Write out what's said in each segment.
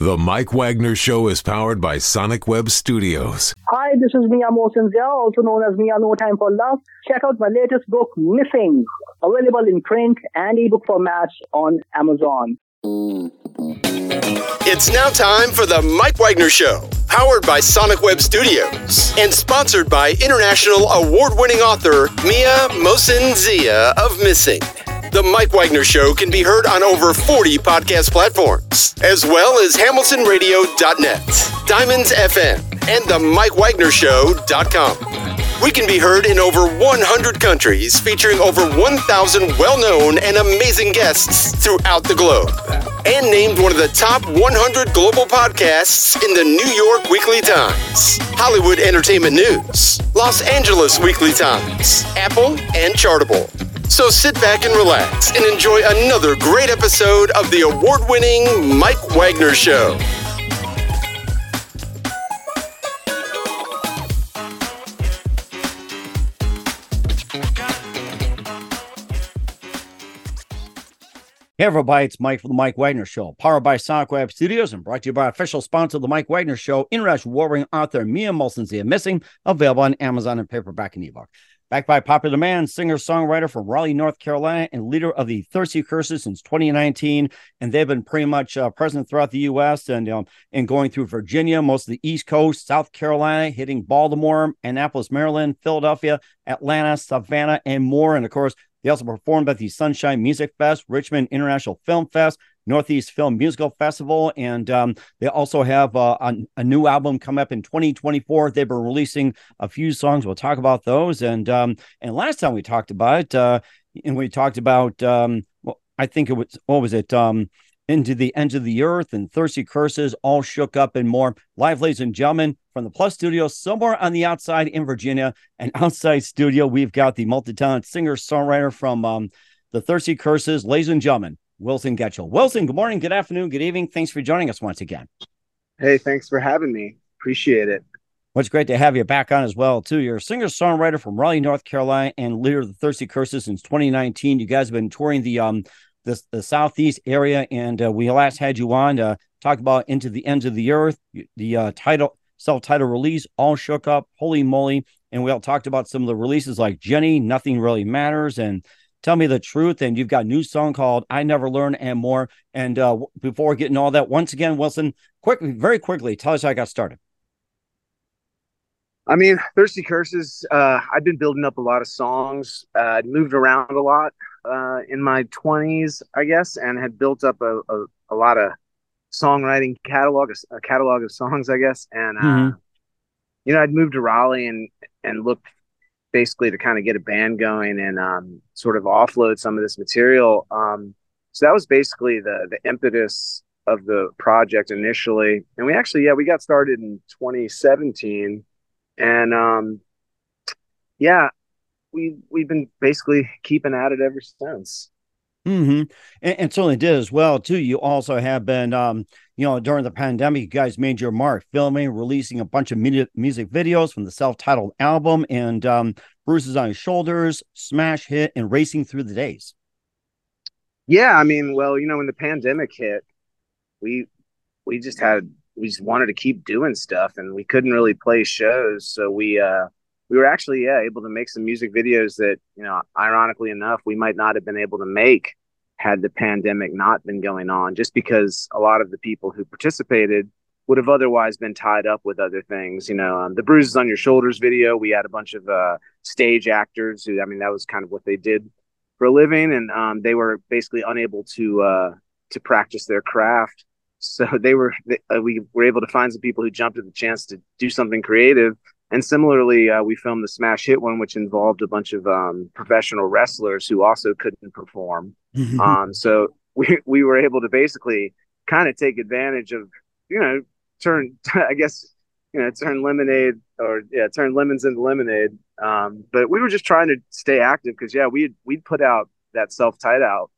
The Mike Wagner Show is powered by Sonic Web Studios. Hi, this is Mia Mosinzia, also known as Mia No Time for Love. Check out my latest book, Missing, available in print and ebook formats on Amazon. It's now time for the Mike Wagner Show, powered by Sonic Web Studios and sponsored by international award-winning author Mia Mosinzia of Missing. The Mike Wagner Show can be heard on over 40 podcast platforms, as well as HamiltonRadio.net, Diamonds FM, and the MikeWagnerShow.com. We can be heard in over 100 countries, featuring over 1,000 well-known and amazing guests throughout the globe. And named one of the top 100 global podcasts in the New York Weekly Times, Hollywood Entertainment News, Los Angeles Weekly Times, Apple, and Chartable. So sit back and relax and enjoy another great episode of the award-winning Mike Wagner Show. Hey everybody, it's Mike from the Mike Wagner Show, powered by Sonic Web Studios and brought to you by official sponsor of the Mike Wagner Show, international award-winning author Mia Mosinzia Missing, available on Amazon and paperback and ebook. Backed by popular demand, singer-songwriter from Raleigh, North Carolina, and leader of the Thirsty Curses since 2019. And they've been pretty much present throughout the U.S. and going through Virginia, most of the East Coast, South Carolina, hitting Baltimore, Annapolis, Maryland, Philadelphia, Atlanta, Savannah, and more. And of course, they also performed at the Sunshine Music Fest, Richmond International Film Fest, Northeast Film Musical Festival, and they also have a new album come up in 2024. They've been releasing a few songs. We'll talk about those. And last time we talked about I think it was, what was it? Into the Ends of the Earth and Thirsty Curses, All Shook Up and more. Live, ladies and gentlemen, from the Plus Studio, somewhere on the outside in Virginia, an outside studio, we've got the multi-talented singer-songwriter from the Thirsty Curses, ladies and gentlemen, Wilson Getchell. Wilson, good morning, good afternoon, good evening. Thanks for joining us once again. Hey, thanks for having me. Appreciate it. Well, it's great to have you back on as well, too. You're a singer-songwriter from Raleigh, North Carolina, and leader of the Thirsty Curses since 2019. You guys have been touring the Southeast area, and we last had you on to talk about Into the Ends of the Earth, the self-titled release, All Shook Up, Holy Moly, and we all talked about some of the releases like Jenny, Nothing Really Matters, and Tell Me the Truth, and you've got a new song called I Never Learn and more. And before getting all that, once again, Wilson, very quickly, tell us how I got started. I mean, Thirsty Curses, I've been building up a lot of songs, moved around a lot in my 20s, I guess, and had built up a lot of songwriting catalog of songs, I guess. And, I'd moved to Raleigh and looked basically to kind of get a band going and sort of offload some of this material. So that was basically the impetus of the project initially. And we actually, we got started in 2017. And we've been basically keeping at it ever since. Mm-hmm. And certainly did as well, too. You also have been, during the pandemic, you guys made your mark, filming, releasing a bunch of music videos from the self-titled album and Bruises on Your Shoulders, Smash Hit, and Racing Through the Days. Yeah, I mean, well, when the pandemic hit, we just wanted to keep doing stuff, and we couldn't really play shows. So we were actually, able to make some music videos that, ironically enough, we might not have been able to make had the pandemic not been going on, just because a lot of the people who participated would have otherwise been tied up with other things. The Bruises on Your Shoulders video, we had a bunch of stage actors who, that was kind of what they did for a living. And they were basically unable to practice their craft. So we were able to find some people who jumped at the chance to do something creative. And similarly, we filmed the Smash Hit one, which involved a bunch of professional wrestlers who also couldn't perform. So we were able to basically kind of take advantage of, turn lemons into lemonade. But we were just trying to stay active because, we'd put out that self-titled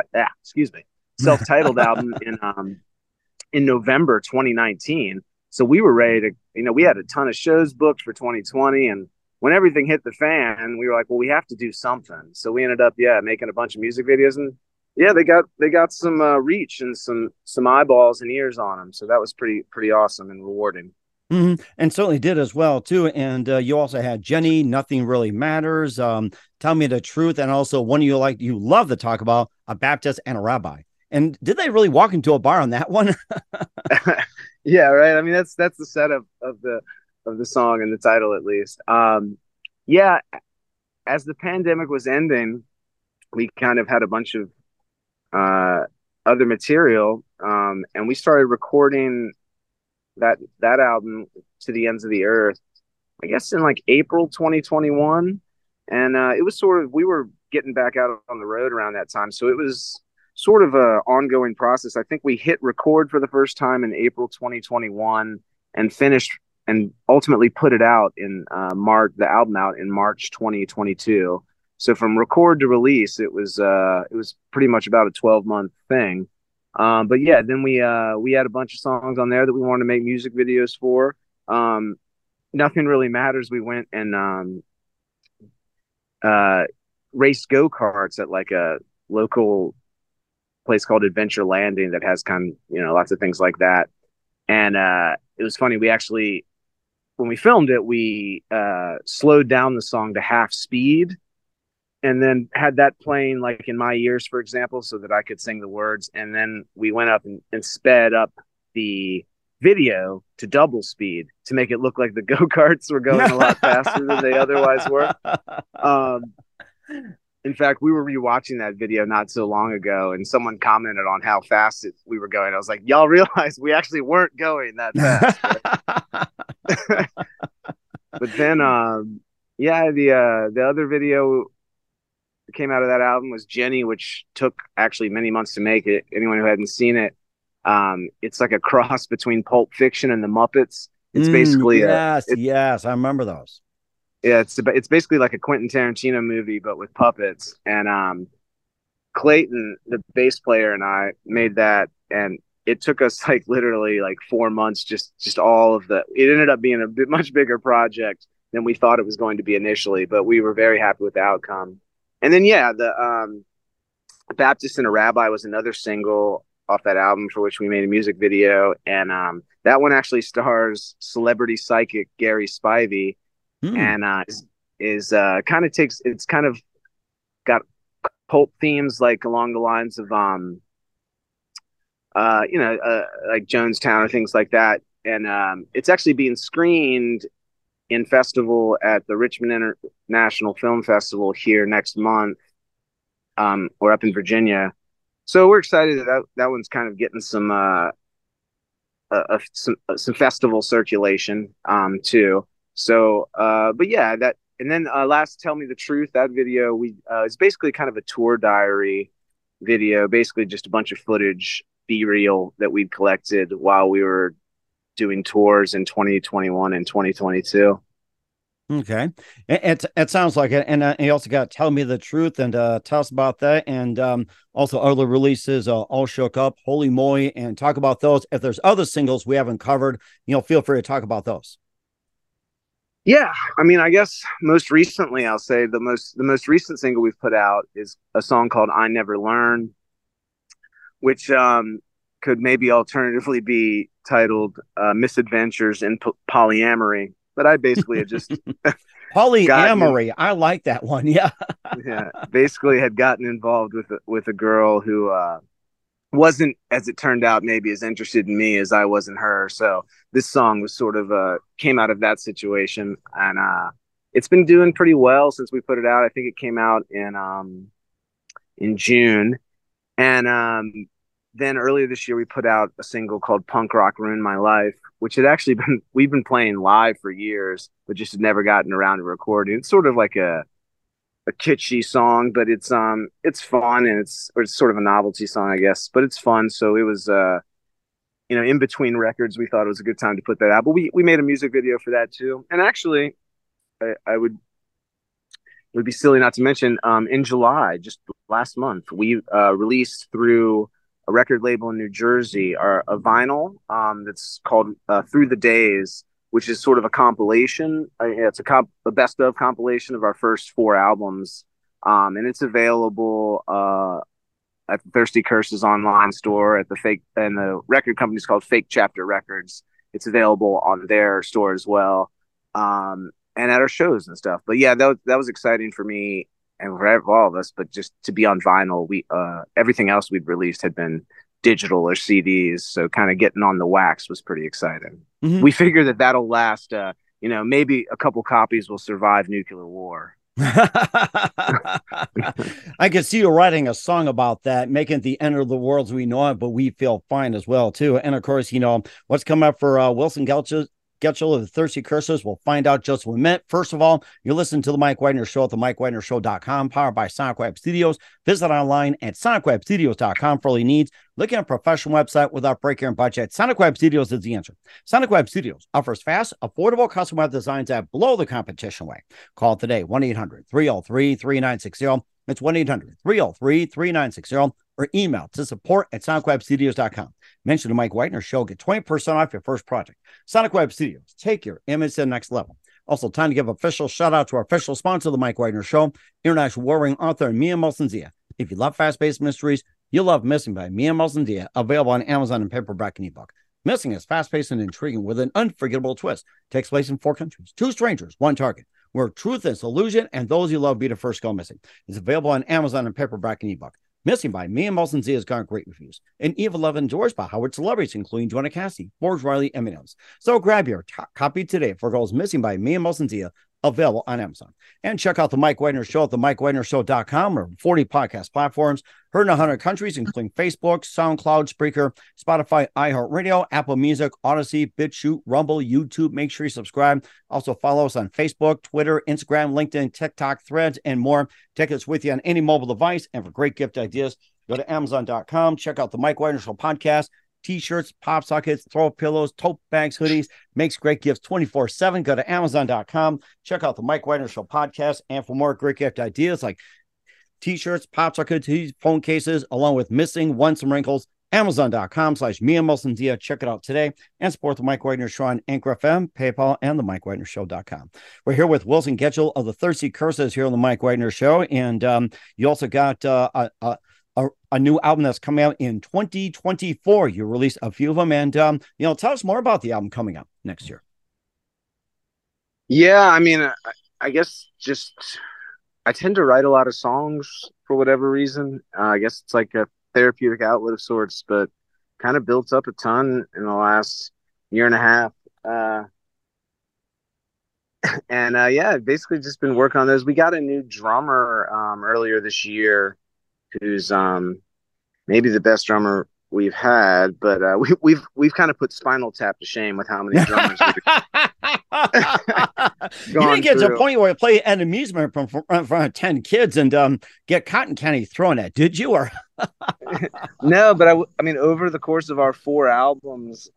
album in November 2019. So we were ready to, we had a ton of shows booked for 2020. And when everything hit the fan, we were like, well, we have to do something. So we ended up, making a bunch of music videos. And yeah, they got some reach and some eyeballs and ears on them. So that was pretty awesome and rewarding. Mm-hmm. And certainly did as well too. And you also had Jenny, Nothing Really Matters, Tell Me the Truth, and also one you love to talk about, A Baptist and a Rabbi. And did they really walk into a bar on that one? Yeah, right. I mean, that's the setup of the song and the title, at least. Yeah, as the pandemic was ending, we kind of had a bunch of other material, and we started recording that album, To the Ends of the Earth, I guess in like April 2021. And it was sort of, we were getting back out on the road around that time, so it was sort of a ongoing process. I think we hit record for the first time in April 2021 and finished and ultimately put it out in the album out in March 2022. So from record to release, it was pretty much about a 12-month thing. But yeah, then we had a bunch of songs on there that we wanted to make music videos for. Nothing Really Matters. We went and raced go-karts at like a local place called Adventure Landing that has kind of, lots of things like that. And it was funny. We actually, when we filmed it, we slowed down the song to half speed and then had that playing like in my ears, for example, so that I could sing the words. And then we went up and sped up the video to double speed to make it look like the go-karts were going a lot faster than they otherwise were. In fact, we were rewatching that video not so long ago, and someone commented on how fast we were going. I was like, y'all realize we actually weren't going that fast. Right? But then, the other video that came out of that album was Jenny, which took actually many months to make it. Anyone who hadn't seen it, it's like a cross between Pulp Fiction and the Muppets. It's basically yes, I remember those. Yeah, it's basically like a Quentin Tarantino movie, but with puppets. And Clayton, the bass player, and I made that, and it took us like literally like 4 months. Just all of the. It ended up being a much bigger project than we thought it was going to be initially, but we were very happy with the outcome. And then the Baptist and a Rabbi was another single off that album for which we made a music video, and that one actually stars celebrity psychic Gary Spivey. And is kind of takes, it's kind of got pulp themes like along the lines of like Jonestown or things like that. And it's actually being screened in festival at the Richmond International Film Festival here next month. Or up in Virginia. So we're excited that one's kind of getting some festival circulation too. So, but yeah, that, and then last Tell Me the Truth, that video, it's basically kind of a tour diary video, basically just a bunch of footage, B-reel that we'd collected while we were doing tours in 2021 and 2022. Okay. It sounds like it. And you also got Tell Me the Truth, and tell us about that. And also other releases, All Shook Up, Holy Moly, and talk about those. If there's other singles we haven't covered, feel free to talk about those. Yeah, I mean, I guess most recently, I'll say the most recent single we've put out is a song called I Never Learn, which could maybe alternatively be titled Misadventures in Polyamory. But I basically had just polyamory. I like that one. Yeah. Yeah. Basically had gotten involved with a girl who wasn't, as it turned out, maybe as interested in me as I was in her. So this song was sort of came out of that situation, and it's been doing pretty well since we put it out. I think it came out in June, and then earlier this year we put out a single called Punk Rock Ruined My Life, which had actually we've been playing live for years, but just had never gotten around to recording. It's sort of like a kitschy song, but it's fun, and it's sort of a novelty song, I guess, but it's fun. So it was in between records, we thought it was a good time to put that out. But we made a music video for that too. And actually it would be silly not to mention in July, just last month, we released through a record label in New Jersey a vinyl that's called Through the Days, which is sort of a compilation. It's a best of compilation of our first 4 albums. And it's available at the Thirsty Curses online store, at the record company's called Fake Chapter Records. It's available on their store as well, and at our shows and stuff. But yeah, that was exciting for me and for all of us. But just to be on vinyl, we everything else we'd released had been digital or CDs, so kind of getting on the wax was pretty exciting. Mm-hmm. We figure that'll last. Maybe a couple copies will survive nuclear war. I could see you writing a song about that, making it the end of the world as we know it, but we feel fine as well, too. And of course, what's coming up for Wilson Getchell of the Thirsty Curses. We'll find out just in a minute. First of all, you're listening to The Mike Wagner Show at themikewagnershow.com, powered by Sonic Web Studios. Visit online at sonicwebstudios.com for all your needs. Looking at a professional website without breaking your budget, Sonic Web Studios is the answer. Sonic Web Studios offers fast, affordable custom web designs that blow the competition away. Call today, 1-800-303-3960. It's 1-800-303-3960. Or email to support@sonicwebstudios.com. Mention the Mike Wagner Show. Get 20% off your first project. Sonic Web Studios. Take your image to the next level. Also, time to give official shout out to our official sponsor of the Mike Wagner Show, international warring author Mia Molson-Zia. If you love fast-paced mysteries, you'll love Missing by Mia Molson-Zia, available on Amazon and paperback and ebook. Missing is fast-paced and intriguing with an unforgettable twist. Takes place in 4 countries, 2 strangers, 1 target, where truth is illusion and those you love be the first go missing. It's available on Amazon and paperback and ebook. Missing by Mia Molson-Zia has gotten great reviews. And Eve 11 endorsed by Howard celebrities, including Joanna Cassidy, Forge Riley, and Eminems. So grab your copy today for Girls Missing by Mia Molson-Zia, available on Amazon. And check out The Mike Wagner Show at themikewagnershow.com or 40 podcast platforms. Heard in 100 countries, including Facebook, SoundCloud, Spreaker, Spotify, iHeartRadio, Apple Music, Odyssey, BitChute, Rumble, YouTube. Make sure you subscribe. Also follow us on Facebook, Twitter, Instagram, LinkedIn, TikTok, Threads, and more. Take us with you on any mobile device. And for great gift ideas, go to Amazon.com. Check out the Mike Wagner Show podcast. T-shirts, pop sockets, throw pillows, tote bags, hoodies, makes great gifts 24/7. Go to Amazon.com. Check out the Mike Wagner Show podcast. And for more great gift ideas like T-shirts, pop sockets, phone cases, along with Missing, Once and Wrinkles, Amazon.com/Mia Molson-Zia. Check it out today and support the Mike Wagner Show on Anchor FM, PayPal, and the MikeWagnerShow.com. We're here with Wilson Getchell of the Thirsty Curses here on the Mike Wagner Show. And you also got a new album that's coming out in 2024. You released a few of them, and tell us more about the album coming out next year. Yeah, I mean, I guess I tend to write a lot of songs for whatever reason. I guess it's like a therapeutic outlet of sorts, but kind of built up a ton in the last year and a half. And basically just been working on those. We got a new drummer earlier this year, who's maybe the best drummer we've had, but we've kind of put Spinal Tap to shame with how many drummers we've you didn't get to a point where you play an amusement in front of 10 kids and get cotton candy thrown at, did you? Or no, but I mean, over the course of our 4 albums,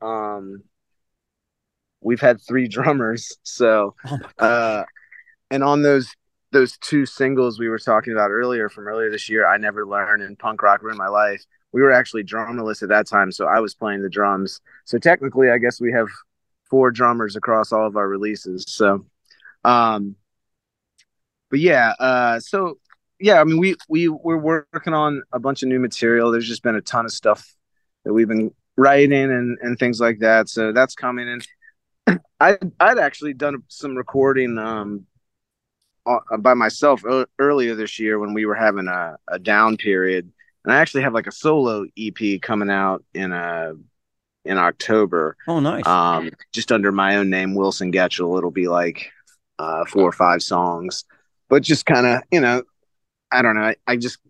we've had 3 drummers. So, and on those 2 singles we were talking about from earlier this year, I Never Learned and Punk Rock Ruined My Life, we were actually drummerless at that time, so I was playing the drums. So technically, I guess we have 4 drummers across all of our releases. So, I mean, we're working on a bunch of new material. There's just been a ton of stuff that we've been writing and things like that. So that's coming in. I'd actually done some recording by myself earlier this year when we were having a down period, and I actually have like a solo EP coming out in October. Oh, nice. Just under my own name, Wilson Getchell. It'll be like 4 or 5 songs, but just kind of, I don't know. I just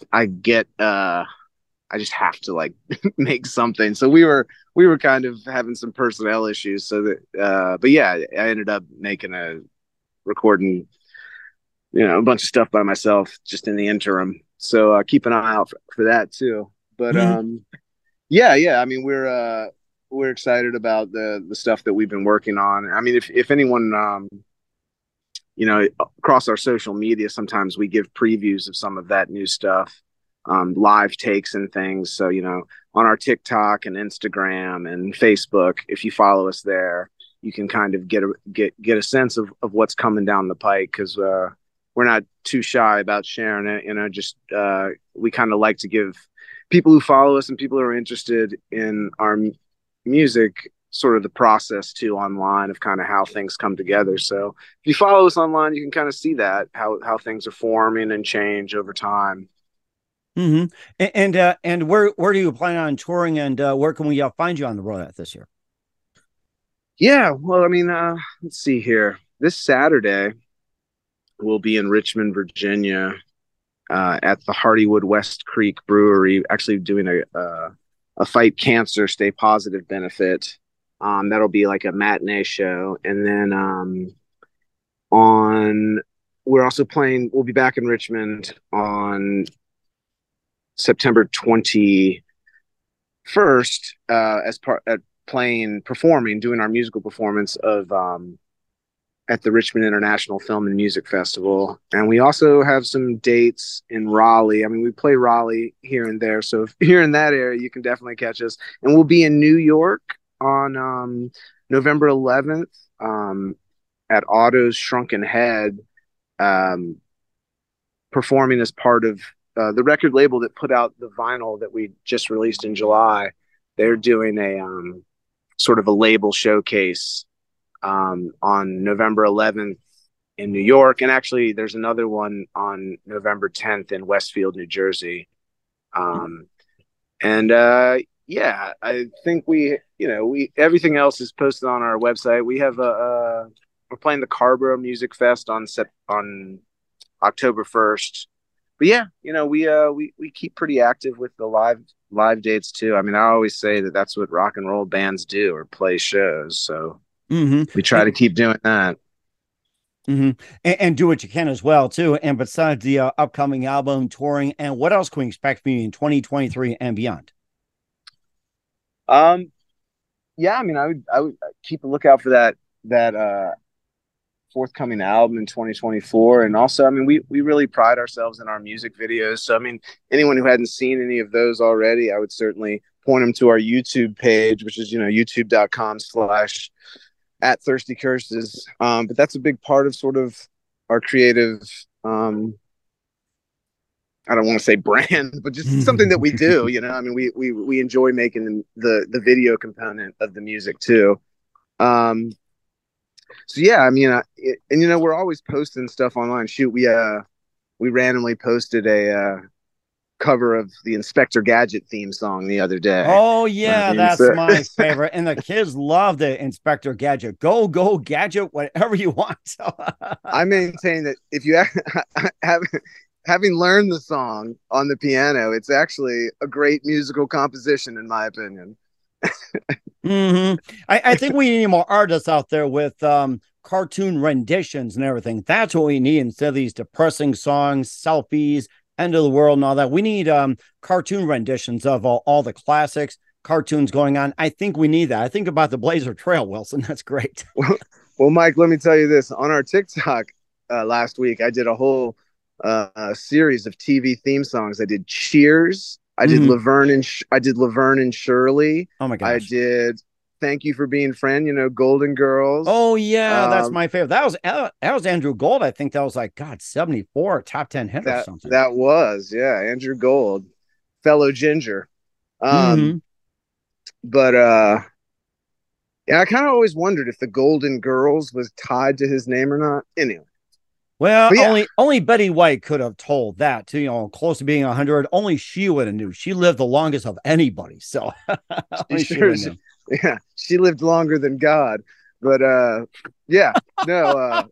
have to like make something. So we were kind of having some personnel issues. So that, but yeah, I ended up recording, a bunch of stuff by myself just in the interim. So keep an eye out for that too. But I mean, we're excited about the stuff that we've been working on. I mean, if anyone, across our social media, sometimes we give previews of some of that new stuff, live takes and things. So, on our TikTok and Instagram and Facebook, if you follow us there, you can kind of get a sense of what's coming down the pike, because we're not too shy about sharing it. We kind of like to give people who follow us and people who are interested in our music, sort of the process too online of kind of how things come together. So if you follow us online, you can kind of see that how things are forming and change over time. Mm-hmm. And where do you plan on touring, and where can we find you on the road at this year? Yeah, well, I mean, let's see here. This Saturday, we'll be in Richmond, Virginia, at the Hardywood West Creek Brewery, actually doing a Fight Cancer, Stay Positive benefit. That'll be like a matinee show, and then we're also playing. We'll be back in Richmond on September 21st as part at performing, doing our musical performance of at the Richmond International Film and Music Festival. And we also have some dates in Raleigh. I mean, we play Raleigh here and there. So if you're in that area, you can definitely catch us. And we'll be in New York on November 11th at Otto's Shrunken Head, performing as part of the record label that put out the vinyl that we just released in July. They're doing a sort of a label showcase on November 11th in New York. And actually there's another one on November 10th in Westfield, New Jersey. Yeah, I think everything else is posted on our website. We have we're playing the Carborough Music Fest on October 1st. But yeah, we keep pretty active with the live dates too. I mean, I always say that that's what rock and roll bands do, or play shows. So we try to keep doing that. Mm-hmm. And do what you can as well too. And besides the upcoming album, touring, and what else can we expect from you in 2023 and beyond? Yeah, I mean, I would keep a lookout for that forthcoming album in 2024. And also, I mean, we really pride ourselves in our music videos. So, I mean, anyone who hadn't seen any of those already, I would certainly point them to our YouTube page, which is, youtube.com/@ThirstyCurses. But that's a big part of sort of our creative, I don't want to say brand, but just something that we do, I mean, we enjoy making the video component of the music too. So yeah, I mean, we're always posting stuff online. Shoot, we randomly posted a cover of the Inspector Gadget theme song the other day. Oh yeah, that's my favorite, and the kids love the Inspector Gadget. Go Gadget, whatever you want. I maintain that if you having learned the song on the piano, it's actually a great musical composition, in my opinion. I think we need more artists out there with cartoon renditions and everything. That's what we need instead of these depressing songs, selfies, end of the world and all that. We need cartoon renditions of all the classics, cartoons going on. I think we need that. I think about the Blazer Trail, Wilson. That's great. Well, Mike, let me tell you this. On our TikTok last week, I did a whole series of TV theme songs. I did Cheers. I did Laverne and Shirley. Oh my gosh. I did Thank You for Being Friend, Golden Girls. Oh yeah, that's my favorite. That was Andrew Gold. I think that was like 74 top 10 hit or something. That was, yeah, Andrew Gold, fellow Ginger. But yeah, I kind of always wondered if the Golden Girls was tied to his name or not. Anyway. Well, yeah. only Betty White could have told that too, close to being 100. Only she would have knew. She lived the longest of anybody. So she lived longer than God. But yeah, no.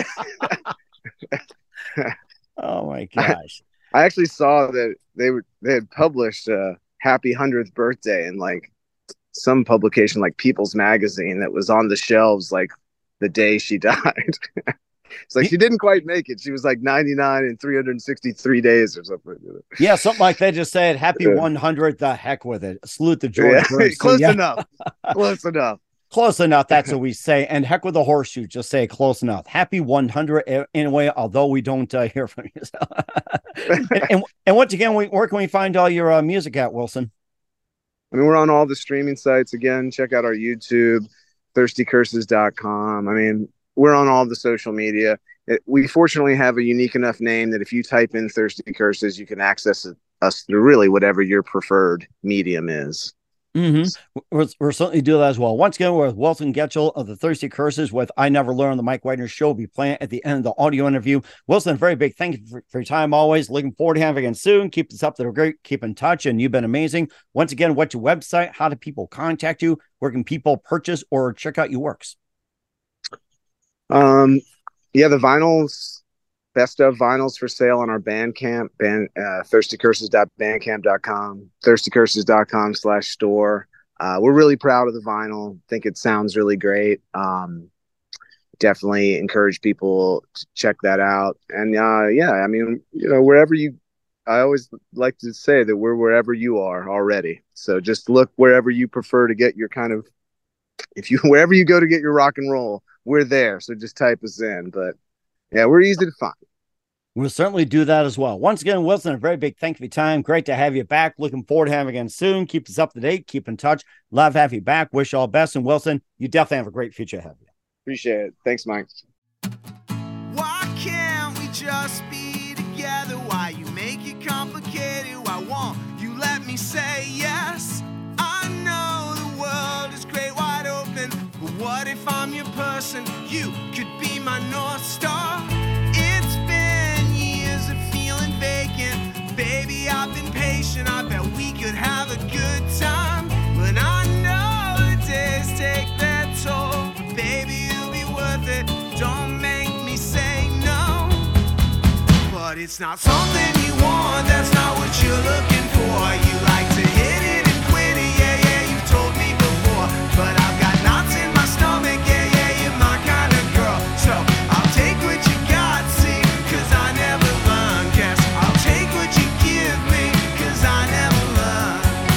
Oh my gosh. I actually saw that they had published Happy 100th Birthday in like some publication like People's Magazine that was on the shelves like the day she died. It's like she didn't quite make it. She was like 99 in 363 days or something. Yeah, something like that. Just said happy 100. The heck with it. Salute the George. Yeah. Close enough. Close enough. Close enough. That's what we say. And heck with the horseshoe. Just say close enough. Happy 100 anyway, although we don't hear from you. and once again, where can we find all your music at, Wilson? I mean, we're on all the streaming sites. Again, check out our YouTube, ThirstyCurses.com. I mean, we're on all the social media. We fortunately have a unique enough name that if you type in Thirsty Curses, you can access us through really whatever your preferred medium is. Mm-hmm. We're certainly do that as well. Once again, we're with Wilson Getchell of the Thirsty Curses with I Never Learn. The Mike Wagner Show will be playing at the end of the audio interview. Wilson, a very big thank you for your time always. Looking forward to having you again soon. Keep this up. They're great. Keep in touch. And you've been amazing. Once again, what's your website? How do people contact you? Where can people purchase or check out your works? The vinyls, best of vinyls for sale on our Bandcamp, thirstycurses.bandcamp.com, thirstycurses.com/store. We're really proud of the vinyl. Think it sounds really great. Definitely encourage people to check that out. And wherever I always like to say that we're wherever you are already. So just look wherever you prefer to get your wherever you go to get your rock and roll, we're there. So just type us in. But yeah, we're easy to find. We'll certainly do that as well. Once again, Wilson, a very big thank you for your time. Great to have you back. Looking forward to having you again soon. Keep us up to date. Keep in touch. Love to have you back. Wish you all the best. And Wilson, you definitely have a great future ahead of you. Appreciate it. Thanks, Mike. Why can't we just be together? Why you make it complicated? Why won't you let me say yes? I know the world is great wide open, but what if I'm your person? You could be my North Star. It's been years of feeling vacant. Baby, I've been patient. I bet we could have a good time. But I know the days take their toll. Baby, it'll be worth it. Don't make me say no. But it's not something you want. That's not what you're looking for. You like to hit it and quit it. Yeah, you've told me before. But I've got knots in my stomach. Yeah, you're my kind of girl. So I'll take what you got, see, 'cause I never learn. Guess I'll take what you give me, 'cause I never learn.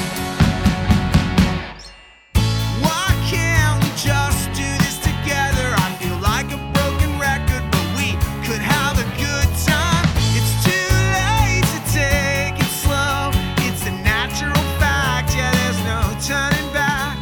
Why can't we just do this together? I feel like a broken record, but we could have a good time. It's too late to take it slow. It's a natural fact, yeah, there's no turning back.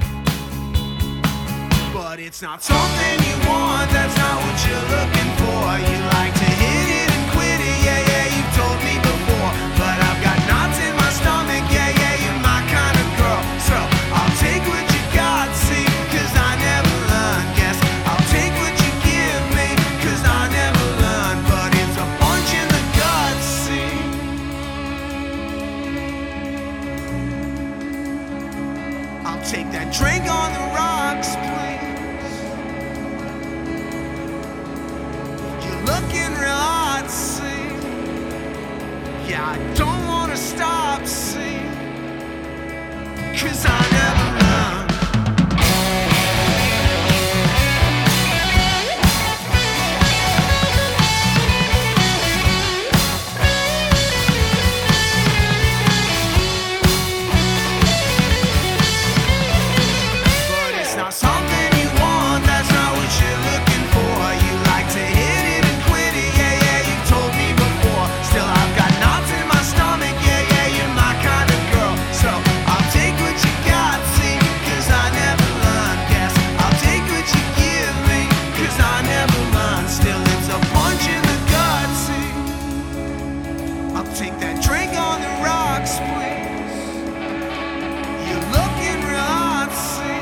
But it's not something you want, that's not what you're looking for. You like to hit it and quit it, yeah, you've told me before. But I've got knots in my stomach, yeah, you're my kind of girl. So I'll take what you got, see, 'cause I never learn. Guess I'll take what you give me, 'cause I never learn. But it's a punch in the gut, see. I'll take that drink on the rocks, please. You're looking real hot, see. Yeah, I don't wanna stop, see, 'cause I never learn. But it's not something you want, that's not what you're looking for. You like to hit it and quit it, yeah, you've told me before. Still, I've got knots in my stomach, yeah, you're my kind of girl. So I'll take what you got, see, 'cause I never learn. Guess I'll take what you give me, 'cause I never learn. Still, it's a punch in the gut, see. I'll take that drink on the rocks, please. You're looking real hot, see.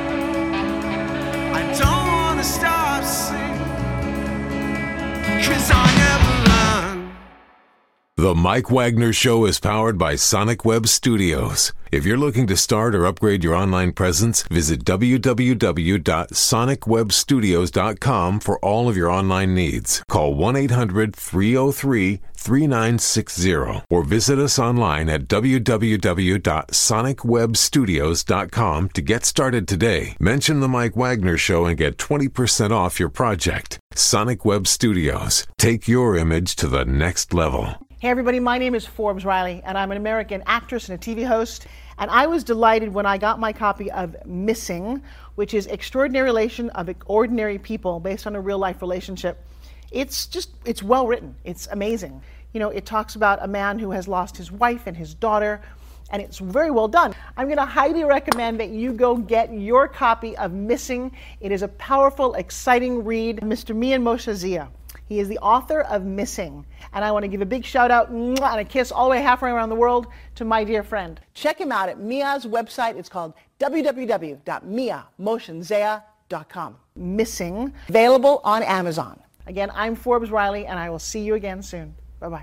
I don't wanna stop, see, 'cause I never learn. The Mike Wagner Show is powered by Sonic Web Studios. If you're looking to start or upgrade your online presence, visit www.sonicwebstudios.com for all of your online needs. Call 1-800-303-3960 or visit us online at www.sonicwebstudios.com to get started today. Mention the Mike Wagner Show and get 20% off your project. Sonic Web Studios. Take your image to the next level. Hey everybody, my name is Forbes Riley and I'm an American actress and a TV host, and I was delighted when I got my copy of Missing, which is Extraordinary Relation of Ordinary People based on a real life relationship. It's well written, it's amazing. You know, it talks about a man who has lost his wife and his daughter, and it's very well done. I'm going to highly recommend that you go get your copy of Missing. It is a powerful, exciting read. Mr. Mian Moshe Zia. He is the author of Missing. And I want to give a big shout out and a kiss all the way halfway around the world to my dear friend. Check him out at Mia's website. It's called www.miamotionsea.com. Missing, available on Amazon. Again, I'm Forbes Riley, and I will see you again soon. Bye-bye.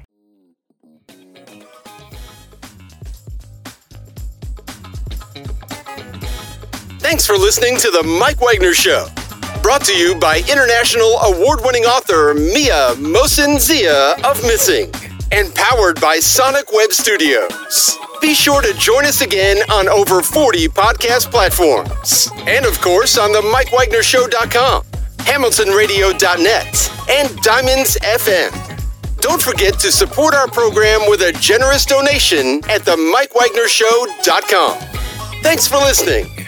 Thanks for listening to The Mike Wagner Show. Brought to you by international award-winning author Mia Mohsen Zia of Missing. And powered by Sonic Web Studios. Be sure to join us again on over 40 podcast platforms. And of course on the MikeWagnerShow.com, HamiltonRadio.net, and Diamonds FM. Don't forget to support our program with a generous donation at the MikeWagnerShow.com. Thanks for listening.